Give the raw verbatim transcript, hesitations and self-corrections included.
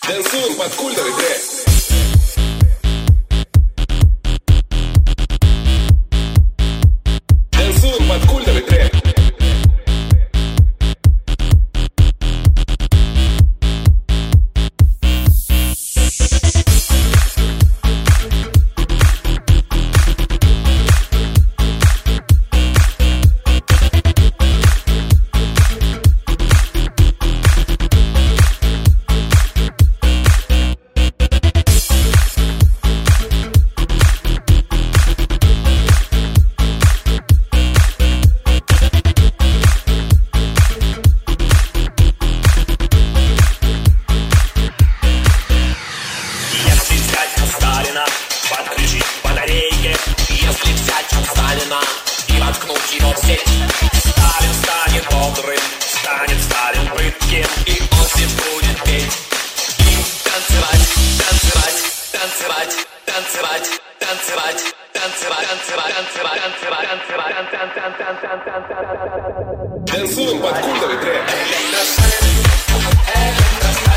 Танцуем под культовый трек. Танцуем под культовый трек. Подключить батарейки, если взять от Сталина и воткнуть его в сеть, Сталин станет бодрым, станет Сталин прытким, и он с ним будет петь и танцевать, танцевать, танцевать, танцевать, танцевать, танцевать, танцевать, танцевать, танцевать, танцевать. Танцуем под культовый трек.